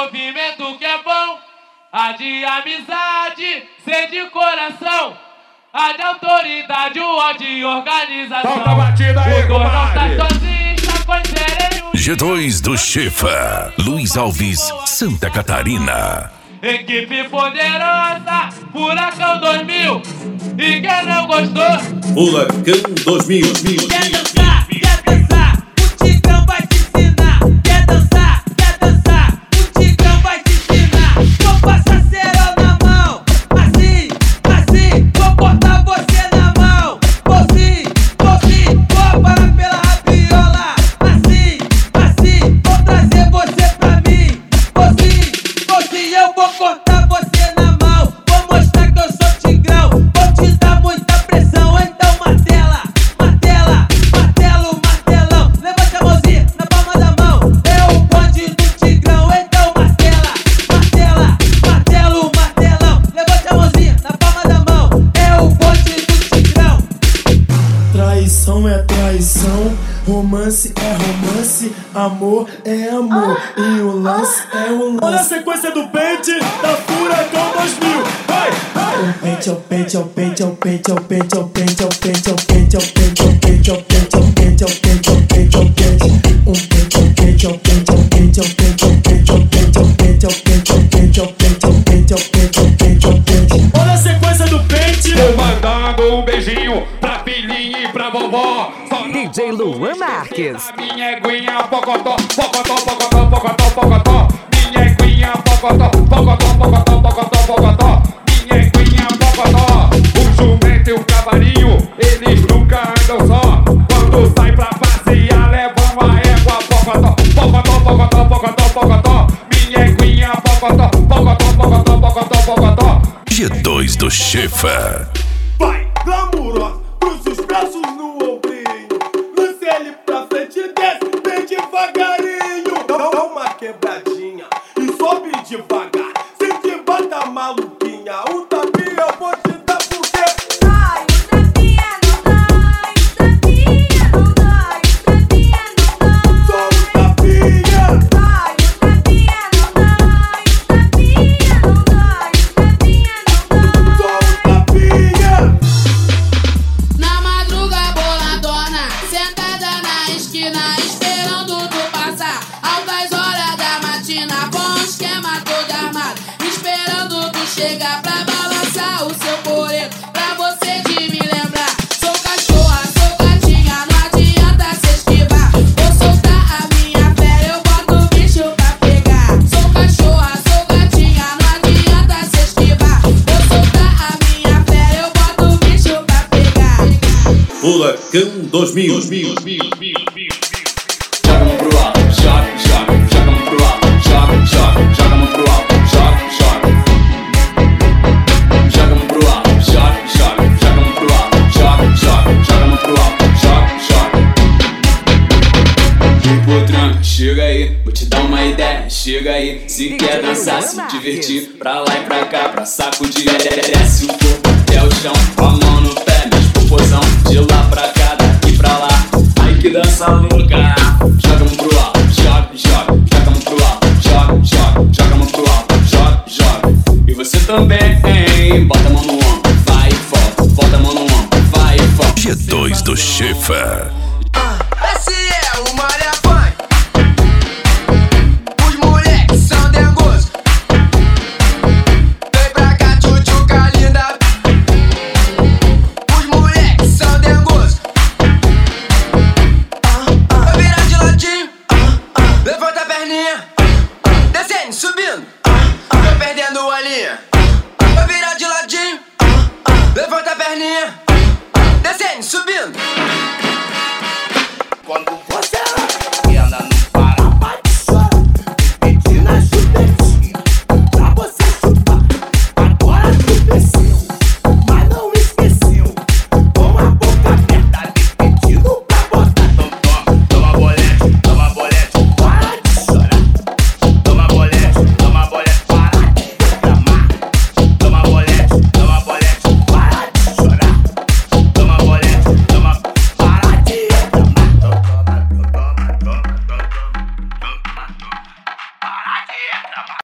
movimento que é bom, a de amizade, ser de coração, a de autoridade, o ó de organização. Solta a batida aí, o dono tá comadre. sozinho, está com sereno. G2 do Chefa, Luiz Alves, Santa Catarina. Equipe poderosa, Furacão 2000. E quem não gostou, Furacão 2000. quer dançar, o Tigrão vai te ensinar. Quer dançar, o Tigrão vai te ensinar. Vou passar cerol na mão, assim, vou botar você na mão. Vou parar pela rabiola, assim, vou trazer você pra mim. Eu vou cortar você na mão, vou mostrar que eu sou Tigrão. Vou te dar muita pressão, então martela, martelão. Levanta a mãozinha na palma da mão, é o bonde do Tigrão. Então martela, martelão. Levanta a mãozinha na palma da mão, é o bonde do Tigrão. Traição é traição, romance é romance, amor é amor, e o lance é o lance. Olha a sequência do pente da Furacão 2000. Vai! O pente, o pente, o pente, o pente, o pente, o pente, o pente, o pente, o pente, o pente, o pente, o pente, o pente, o pente, o pente. Um pente, o pente, o pente, o pente, o pente, o pente, o pente, o pente, o pente, o pente, o pente, o pente, o pente, o pente, o pente. Olha a sequência do pente. Tô mandando um beijinho pra filhinha e pra vovó. Só DJ Luan Marques. a minha eguinha, pocotó. Minha eguinha, pocotó. Minha eguinha, pocotó. O jumento e o cavalinho, eles nunca andam só. Quando sai pra passear, levam a égua, pocotó. Minha eguinha, pocotó. G2 do Chefa. Vai, glamurosa, cruza os braços no ombrinho. Lance ele pra frente e desce bem devagarinho. Dá uma quebradinha e sobe devagar. Se te bata maluquinha, um tapinha eu vou te dar porque... Ai, o tapinha não dói, o tapinha não dói, o tapinha não dói. Só um tapinha. Ai, o tapinha não dói, o tapinha não dói, o tapinha não dói. Só um tapinha. Na madruga boladona, sentada na esquina, esperando tu passar. Altas horas da matina, com o esquema todo armado, esperando tu chegar pra balançar o seu coreto, pra você de me lembrar. Sou cachorra, sou gatinha, não adianta se esquivar. Vou soltar a minha fé, eu boto o bicho pra pegar. Sou cachorra, sou gatinha, não adianta se esquivar. Vou soltar a minha fé, eu boto o bicho pra pegar. Furacão 2000. Joga a mão pro alto, joga a mão pro alto, joga a mão pro alto, joga. Joga a mão pro alto, joga a mão pro alto, joga a mão pro alto, joga. Tipo tranca, chega aí, vou te dar uma ideia, chega aí. Se quer dançar, se divertir, pra lá e pra cá, pra sacudir. Desce o corpo até o chão, com a mão no pé, mexe popozão, de lá pra cá, daqui pra lá. Ai que dança louca. Joga a mão pro alto, joga a mão pro alto, joga a mão pro alto, joga. E você também, hein? Bota a mão no ombro, vai e volta, bota a mão no ombro, vai e volta. G2 do Chefa. Esse é o Maria Funk. Os moleques são dengosos. Vem pra cá, tchutchuca linda. Os moleques são dengosos. Vai virar de ladinho. Levanta a perninha. Descendo, subindo. Tô perdendo a linha. Vai virar de ladinho. Levanta a perninha. Descendo, subindo. Quando